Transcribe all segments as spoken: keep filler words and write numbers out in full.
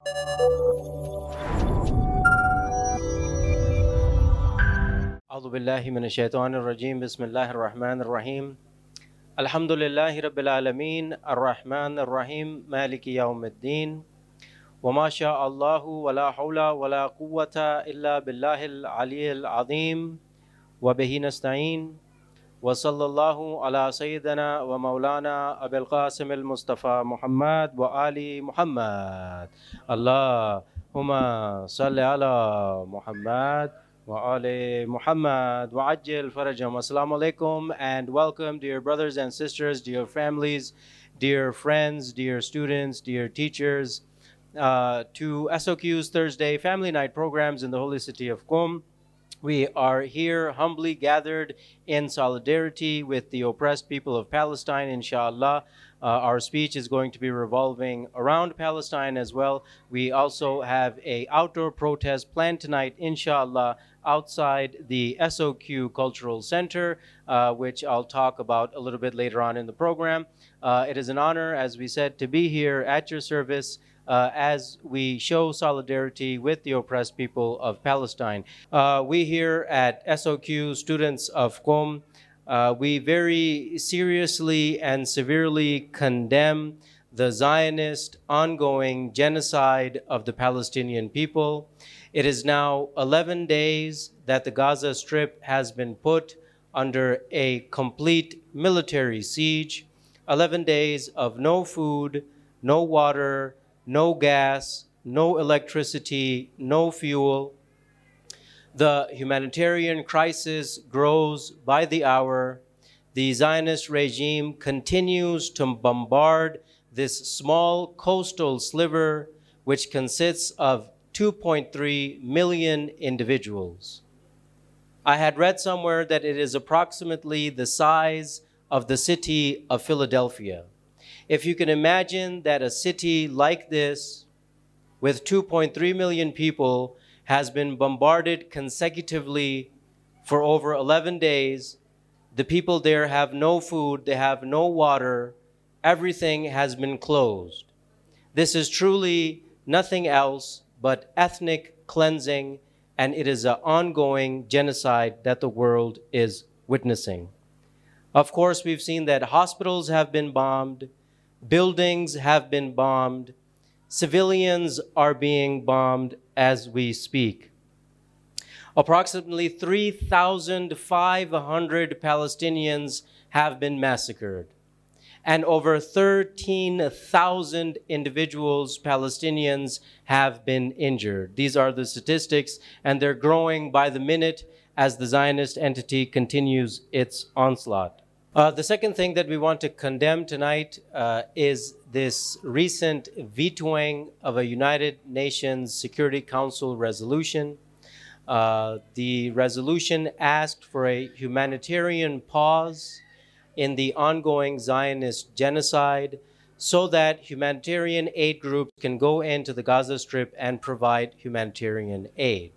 أعوذ بالله من الشيطان الرجيم بسم الله الرحمن الرحيم الحمد لله رب العالمين الرحمن الرحيم مالك يوم الدين وما شاء الله ولا حول ولا قوة إلا بالله العلي العظيم وبه نستعين وصلى الله على سيدنا ومولانا أبي القاسم المصطفى محمد وآل محمد اللهم صل على محمد وآل Muhammad وعجل فرجهم. Assalamu alaikum and welcome, dear brothers and sisters, dear families, dear friends, dear students, dear teachers, uh, to S O Q's Thursday Family Night programs in the holy city of Qom. We are here humbly gathered in solidarity with the oppressed people of Palestine, inshallah. Uh, our speech is going to be revolving around Palestine as well. We also have a outdoor protest planned tonight, inshallah, outside the S O Q Cultural Center, uh, which I'll talk about a little bit later on in the program. Uh, it is an honor, as we said, to be here at your service uh, as we show solidarity with the oppressed people of Palestine. Uh, we here at S O Q, students of Qom, uh, we very seriously and severely condemn the Zionist ongoing genocide of the Palestinian people. It is now eleven days that the Gaza Strip has been put under a complete military siege. eleven days of no food, no water, no gas, no electricity, no fuel. The humanitarian crisis grows by the hour. The Zionist regime continues to bombard this small coastal sliver, which consists of two point three million individuals. I had read somewhere that it is approximately the size of the city of Philadelphia. If you can imagine that a city like this, with two point three million people, has been bombarded consecutively for over eleven days, the people there have no food, they have no water, everything has been closed. This is truly nothing else but ethnic cleansing, and it is an ongoing genocide that the world is witnessing. Of course, we've seen that hospitals have been bombed, buildings have been bombed, civilians are being bombed as we speak. Approximately three thousand five hundred Palestinians have been massacred, and over thirteen thousand individuals, Palestinians, have been injured. These are the statistics, and they're growing by the minute as the Zionist entity continues its onslaught. Uh, the second thing that we want to condemn tonight uh, is this recent vetoing of a United Nations Security Council resolution. Uh, the resolution asked for a humanitarian pause in the ongoing Zionist genocide so that humanitarian aid groups can go into the Gaza Strip and provide humanitarian aid.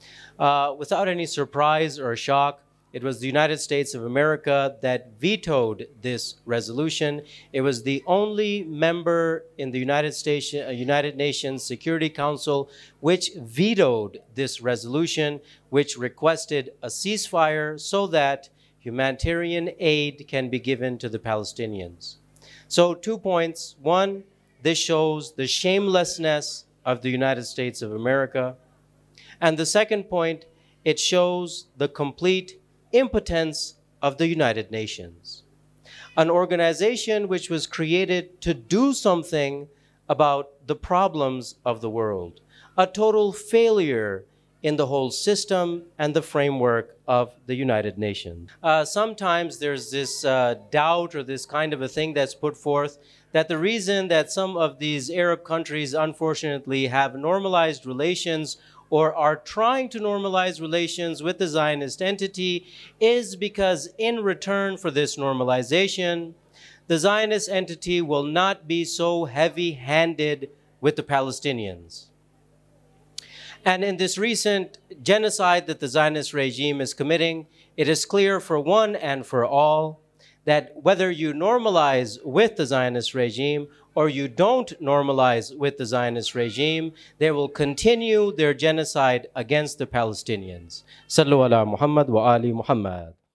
Uh, without any surprise or shock, it was the United States of America that vetoed this resolution. It was the only member in the United States, uh, United Nations Security Council which vetoed this resolution, which requested a ceasefire so that humanitarian aid can be given to the Palestinians. So two points. One, this shows the shamelessness of the United States of America. And the second point, it shows the complete impotence of the United Nations, an organization which was created to do something about the problems of the world, a total failure in the whole system and the framework of the United Nations. Uh, sometimes there's this uh, doubt or this kind of a thing that's put forth that the reason that some of these Arab countries unfortunately have normalized relations or are trying to normalize relations with the Zionist entity is because in return for this normalization, the Zionist entity will not be so heavy-handed with the Palestinians. And in this recent genocide that the Zionist regime is committing, it is clear for one and for all that whether you normalize with the Zionist regime or you don't normalize with the Zionist regime, they will continue their genocide against the Palestinians. Sallu ala Muhammad wa ali Muhammad.